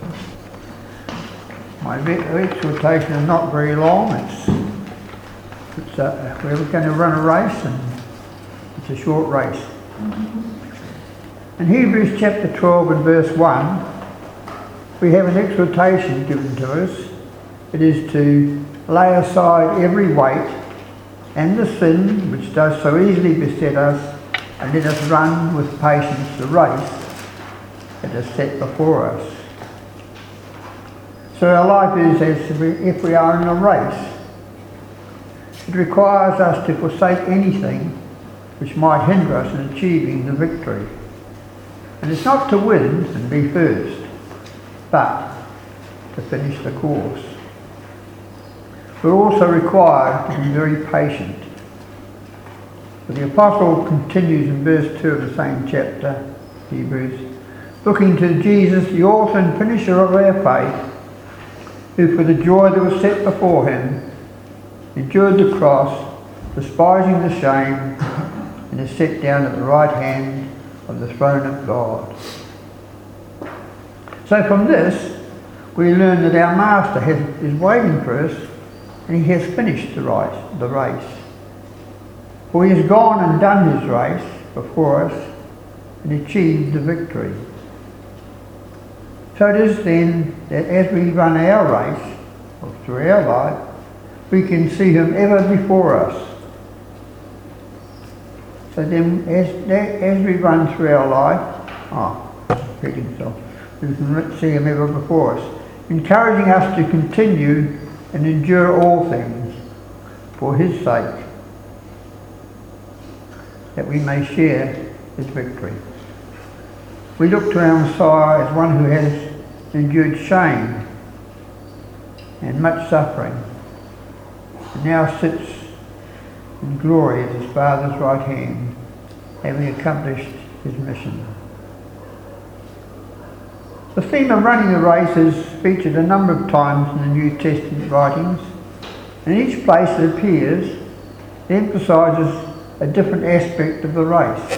My exhortation is not very long. We're going to run a race, and it's a short race. In Hebrews chapter 12 and verse 1, we have an exhortation given to us. It is to lay aside every weight and the sin which does so easily beset us, and let us run with patience the race that is set before us. So our life is as if we are in a race. It requires us to forsake anything which might hinder us in achieving the victory. And it's not to win and be first, but to finish the course. We're also required to be very patient. But the Apostle continues in verse 2 of the same chapter, Hebrews, looking to Jesus, the author and finisher of our faith, who for the joy that was set before him endured the cross, despising the shame, and is set down at the right hand of the throne of God. So from this, we learn that our Master is waiting for us, and he has finished the race. For he has gone and done his race before us and achieved the victory. So it is then that as we run our race, or through our life, we can see him ever before us. So then as we run through our life, we can see him ever before us, encouraging us to continue and endure all things for his sake, that we may share his victory. We look to our Messiah as one who has endured shame and much suffering, and now sits in glory at his Father's right hand, having accomplished his mission. The theme of running the race is featured a number of times in the New Testament writings, and each place it appears, it emphasises a different aspect of the race.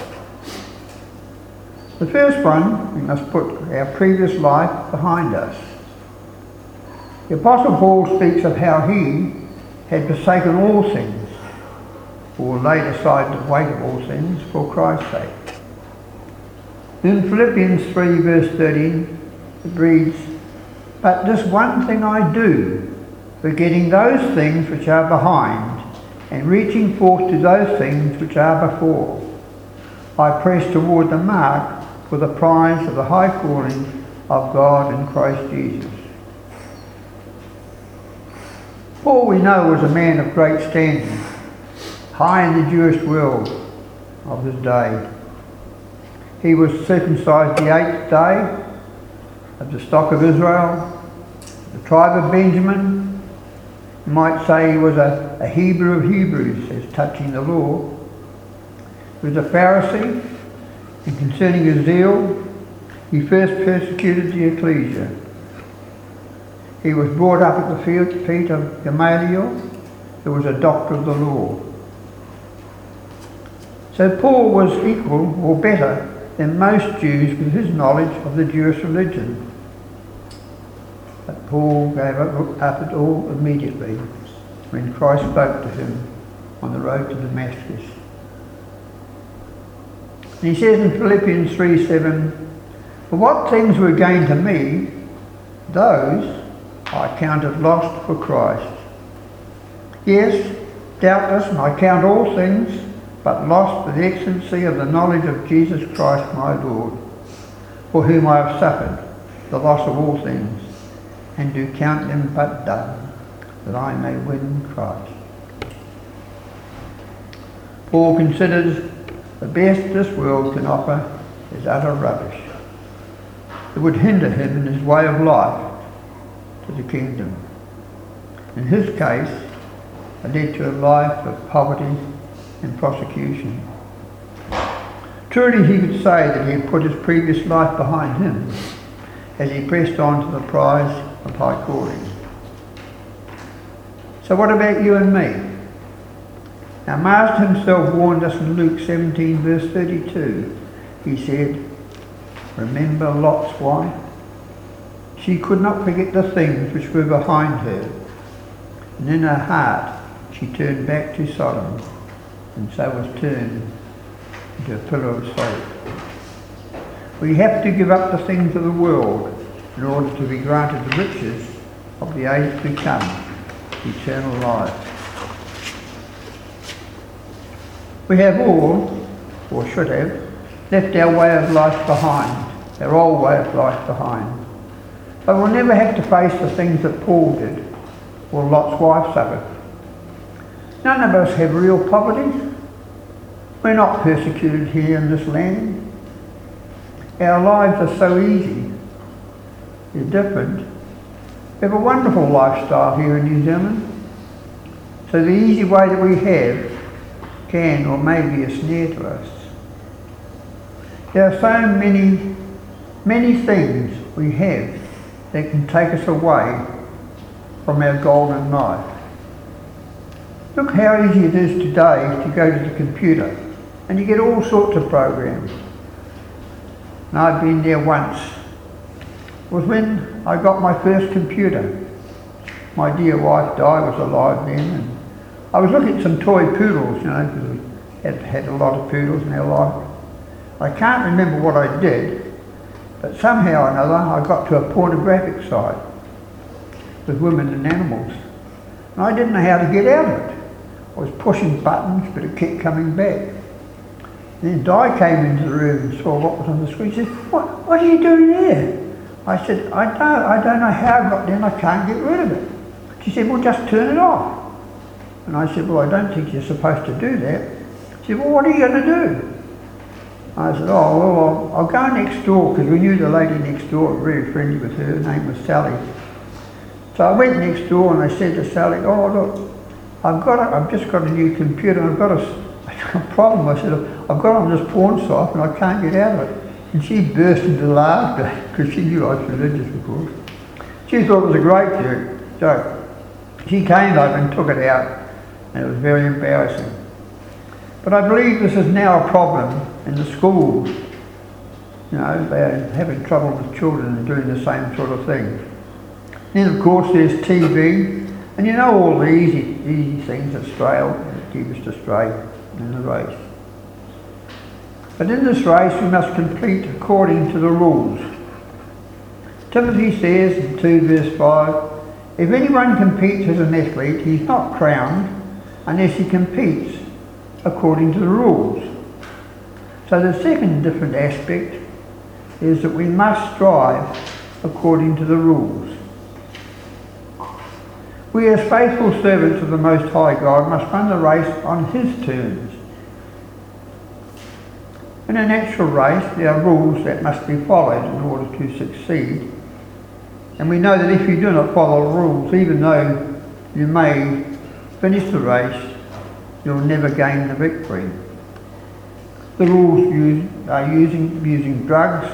The first one, we must put our previous life behind us. The Apostle Paul speaks of how he had forsaken all things, or laid aside the weight of all things for Christ's sake. In Philippians 3 verse 13, it reads, "But this one thing I do, forgetting those things which are behind, and reaching forth to those things which are before, I press toward the mark for the prize of the high calling of God in Christ Jesus." Paul, we know, was a man of great standing, high in the Jewish world of his day. He was circumcised the 8th day, of the stock of Israel, the tribe of Benjamin. You might say he was a Hebrew of Hebrews as touching the law. He was a Pharisee, and concerning his zeal, he first persecuted the ecclesia. He was brought up at the feet of Gamaliel, who was a doctor of the law. So Paul was equal or better than most Jews with his knowledge of the Jewish religion. But Paul gave up it all immediately when Christ spoke to him on the road to Damascus. And he says in Philippians 3:7, "For what things were gained to me, those I counted lost for Christ. Yes, doubtless, I count all things but lost for the excellency of the knowledge of Jesus Christ my Lord, for whom I have suffered the loss of all things, and do count them but dung, that I may win Christ." Paul considers the best this world can offer is utter rubbish. It would hinder him in his way of life to the kingdom. In his case, it led to a life of poverty and prosecution. Truly he could say that he had put his previous life behind him as he pressed on to the prize of high calling. So what about you and me? Our Master himself warned us in Luke 17 verse 32. He said, "Remember Lot's wife. She could not forget the things which were behind her, and in her heart she turned back to Sodom, and so was turned into a pillar of salt. We have to give up the things of the world in order to be granted the riches of the age to come, eternal life. We have all, or should have, left our way of life behind, our old way of life behind. But we'll never have to face the things that Paul did, or Lot's wife suffered. None of us have real poverty. We're not persecuted here in this land. Our lives are so easy. They're different. We have a wonderful lifestyle here in New Zealand. So the easy way that we have can or may be a snare to us. There are so many things we have that can take us away from our golden life. Look how easy it is today to go to the computer and you get all sorts of programs. And I've been there once. It was when I got my first computer. My dear wife Di was alive then, and I was looking at some toy poodles, you know, because we had a lot of poodles in our life. I can't remember what I did, but somehow or another I got to a pornographic site with women and animals. And I didn't know how to get out of it. I was pushing buttons, but it kept coming back. And then Di came into the room and saw what was on the screen. She said, what are you doing there? I said, I don't know how I got there and I can't get rid of it. She said, well, just turn it off. And I said, well, I don't think you're supposed to do that. She said, well, what are you going to do? I said, oh, well, I'll go next door, because we knew the lady next door, very friendly with her. Her name was Sally. So I went next door and I said to Sally, oh, look, I've just got a new computer and I've got a problem. I said, I've got on this porn site and I can't get out of it. And she burst into laughter, because she knew I was religious, of course. She thought it was a great joke. So she came over and took it out, and it was very embarrassing. But I believe this is now a problem in the schools. You know, they're having trouble with children and doing the same sort of thing. Then of course there's TV, and you know all the easy things that keep us astray in the race. But in this race we must compete according to the rules. Timothy says in 2 verse 5, if anyone competes as an athlete, he's not crowned unless he competes according to the rules. So the second different aspect is that we must strive according to the rules. We as faithful servants of the Most High God must run the race on His terms. In a natural race there are rules that must be followed in order to succeed. And we know that if you do not follow the rules, even though you may finish the race, you'll never gain the victory. The rules are using drugs.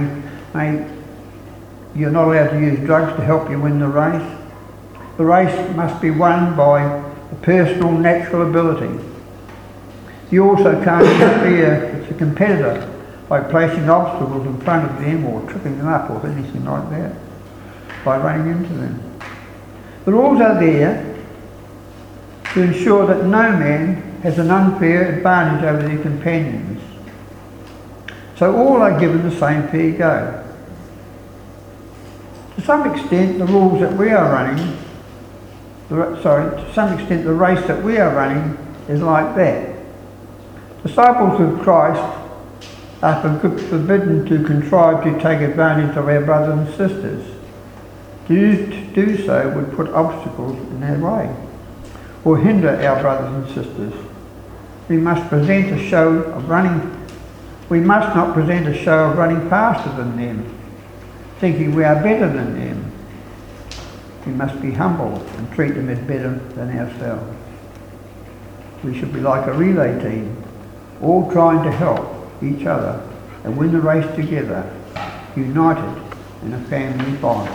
You're not allowed to use drugs to help you win the race. The race must be won by a personal natural ability. You also can't interfere with the competitor by placing obstacles in front of them or tripping them up or anything like that, by running into them. The rules are there to ensure that no man has an unfair advantage over their companions. So all are given the same fair go. To some extent the rules that we are running, to some extent the race that we are running is like that. Disciples of Christ are forbidden to contrive to take advantage of our brothers and sisters. To do so would put obstacles in our way or hinder our brothers and sisters. We must not present a show of running faster than them, thinking we are better than them. We must be humble and treat them as better than ourselves. We should be like a relay team, all trying to help each other and win the race together, united in a family bond.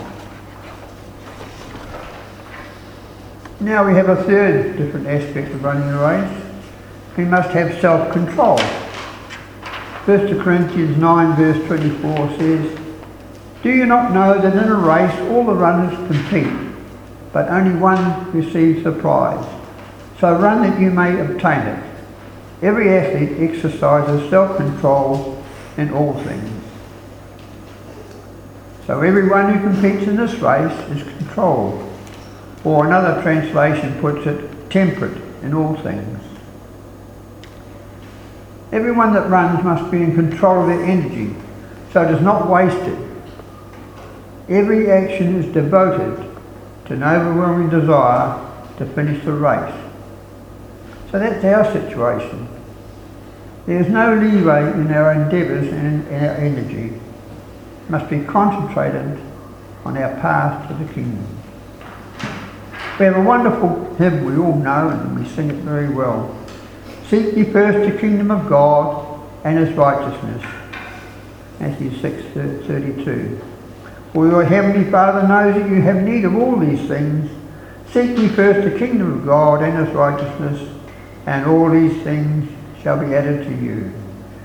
Now we have a third different aspect of running a race. We must have self-control. 1 Corinthians 9 verse 24 says, Do you not know that in a race all the runners compete, but only one receives the prize? So run that you may obtain it. Every athlete exercises self-control in all things. So everyone who competes in this race is controlled, or another translation puts it, temperate in all things. Everyone that runs must be in control of their energy, so it is not wasted. Every action is devoted to an overwhelming desire to finish the race. So that's our situation. There is no leeway in our endeavours and in our energy. It must be concentrated on our path to the kingdom. We have a wonderful hymn we all know and we sing it very well. Seek ye first the kingdom of God and his righteousness. Matthew 6:32. For your heavenly Father knows that you have need of all these things. Seek ye first the kingdom of God and his righteousness, and all these things shall be added to you.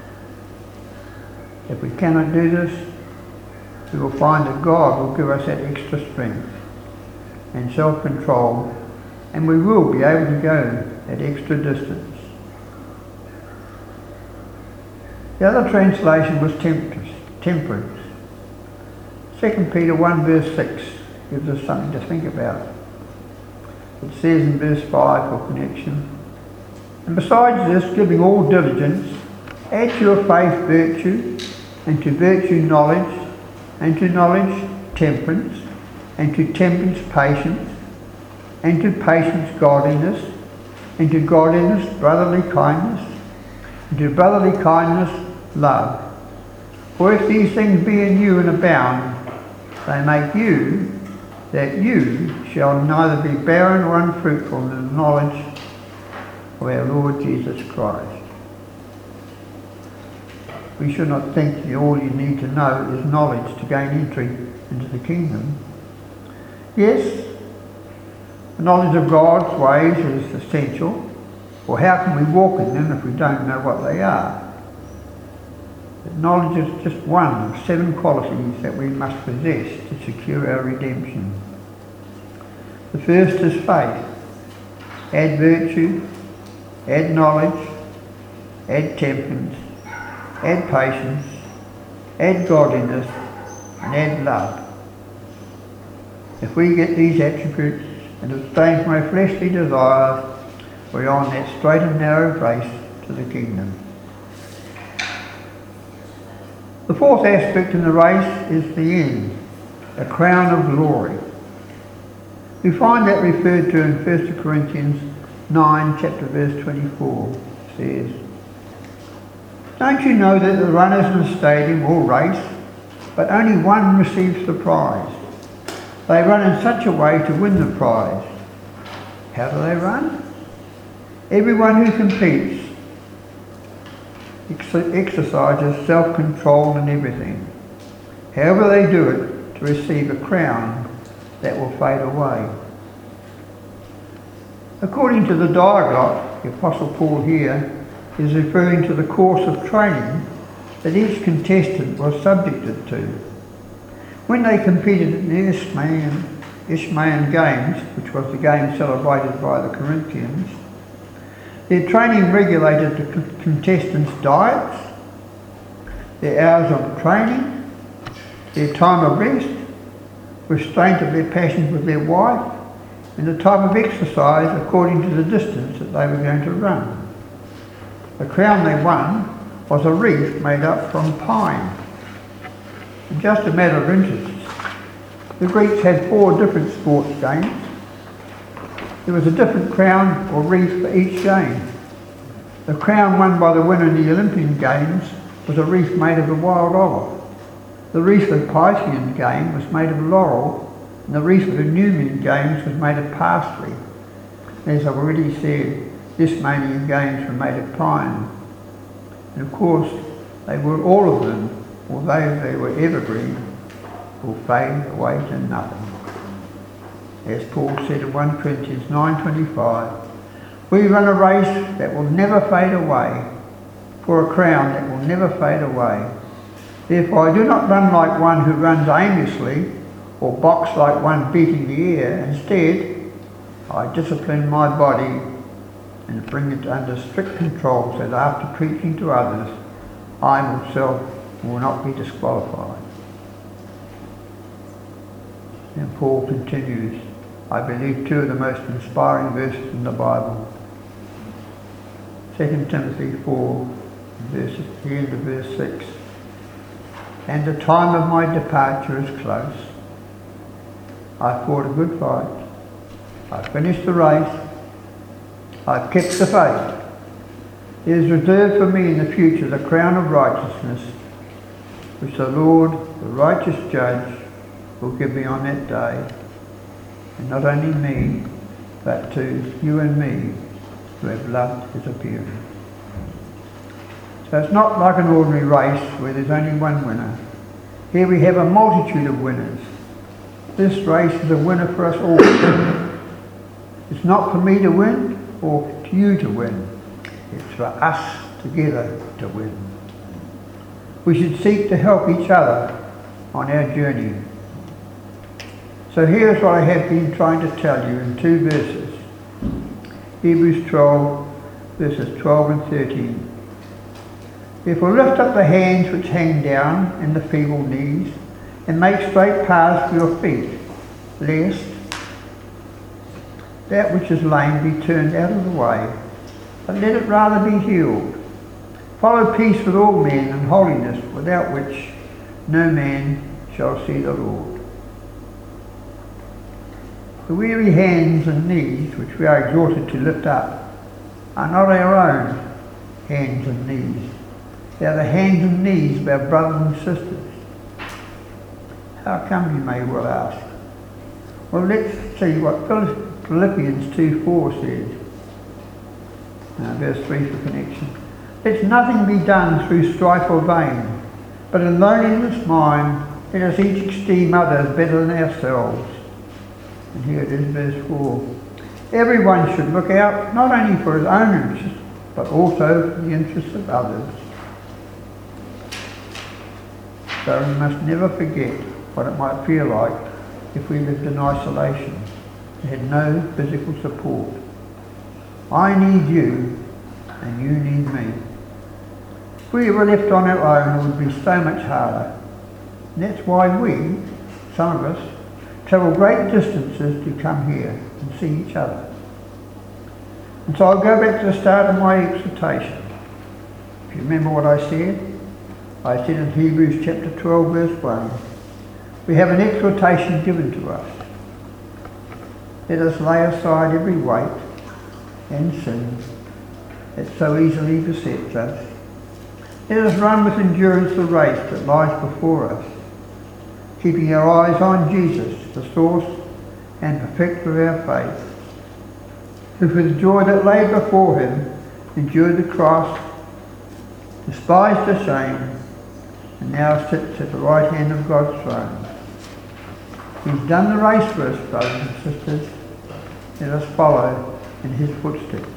If we cannot do this, we will find that God will give us that extra strength and self-control, and we will be able to go that extra distance. The other translation was temperance. 2 Peter 1 verse 6 gives us something to think about. It says in verse 5 for connection, and besides this, giving all diligence, add to your faith virtue, and to virtue knowledge, and to knowledge temperance, and to temperance patience, and to patience godliness, and to godliness brotherly kindness, and to brotherly kindness love. For if these things be in you and abound, they make you, that you shall neither be barren or unfruitful in the knowledge of our Lord Jesus Christ. We should not think that all you need to know is knowledge to gain entry into the kingdom. Yes, the knowledge of God's ways is essential, for how can we walk in them if we don't know what they are? But knowledge is just one of 7 qualities that we must possess to secure our redemption. The first is faith. Add virtue, add knowledge, add temperance, add patience, add godliness, and add love. If we get these attributes and abstain from our fleshly desires, we're on that straight and narrow race to the kingdom. The fourth aspect in the race is the end, a crown of glory. We find that referred to in 1 Corinthians 9, chapter verse 24. It says, don't you know that the runners in the stadium all race, but only one receives the prize? They run in such a way to win the prize. How do they run? Everyone who competes exercises self-control in everything. However they do it, to receive a crown that will fade away. According to the dialogue, the Apostle Paul here is referring to the course of training that each contestant was subjected to. When they competed in the Isthmian Games, which was the game celebrated by the Corinthians, their training regulated the contestants' diets, their hours of training, their time of rest, restraint of their passions with their wife, and the type of exercise according to the distance that they were going to run. The crown they won was a wreath made up from pine. And just a matter of interest, the Greeks had 4 different sports games. There was a different crown or wreath for each game. The crown won by the winner in the Olympian Games was a wreath made of a wild olive. The wreath of the Pythian game was made of laurel, and the wreath of the Numidian Games was made of parsley. As I've already said, the Isthmian Games were made of pine. And of course, they were all of them, although they were evergreen, will fade away to nothing. As Paul said in 1 Corinthians 9:25, we run a race that will never fade away, for a crown that will never fade away. Therefore I do not run like one who runs aimlessly, or box like one beating the air. Instead, I discipline my body and bring it under strict control so that after preaching to others, I myself will not be disqualified. And Paul continues, I believe two of the most inspiring verses in the Bible. 2 Timothy 4, the end of verse 6. And the time of my departure is close. I fought a good fight. I finished the race. I've kept the faith. There is reserved for me in the future the crown of righteousness, which the Lord, the righteous judge, will give me on that day. And not only me, but to you and me who have loved his appearing. So it's not like an ordinary race where there's only one winner. Here we have a multitude of winners. This race is a winner for us all. It's not for me to win or to you to win. It's for us together to win. We should seek to help each other on our journey. So here's what I have been trying to tell you in two verses. Hebrews 12, verses 12 and 13. Therefore lift up the hands which hang down and the feeble knees, and make straight paths for your feet, lest that which is lame be turned out of the way, but let it rather be healed. Follow peace with all men and holiness, without which no man shall see the Lord. The weary hands and knees which we are exhorted to lift up are not our own hands and knees. They are the hands and knees of our brothers and sisters. How come, you may well ask? Well, let's see what Philippians 2:4 says. Verse 3 for connection. Let nothing be done through strife or vain, but in lowliness of mind, let us each esteem others better than ourselves. And here it is, verse 4. Everyone should look out not only for his own interests, but also for the interests of others. So we must never forget what it might feel like if we lived in isolation and had no physical support. I need you and you need me. If we were left on our own, it would be so much harder. And that's why we, some of us, travel great distances to come here and see each other. And so I'll go back to the start of my exhortation. If you remember what I said in Hebrews chapter 12 verse 1, we have an exhortation given to us. Let us lay aside every weight and sin that so easily besets us. Let us run with endurance the race that lies before us, keeping our eyes on Jesus, the source and perfecter of our faith, who for the joy that lay before him endured the cross, despised the shame, and now sits at the right hand of God's throne. He's done the race for us, brothers and sisters. Let us follow in his footsteps.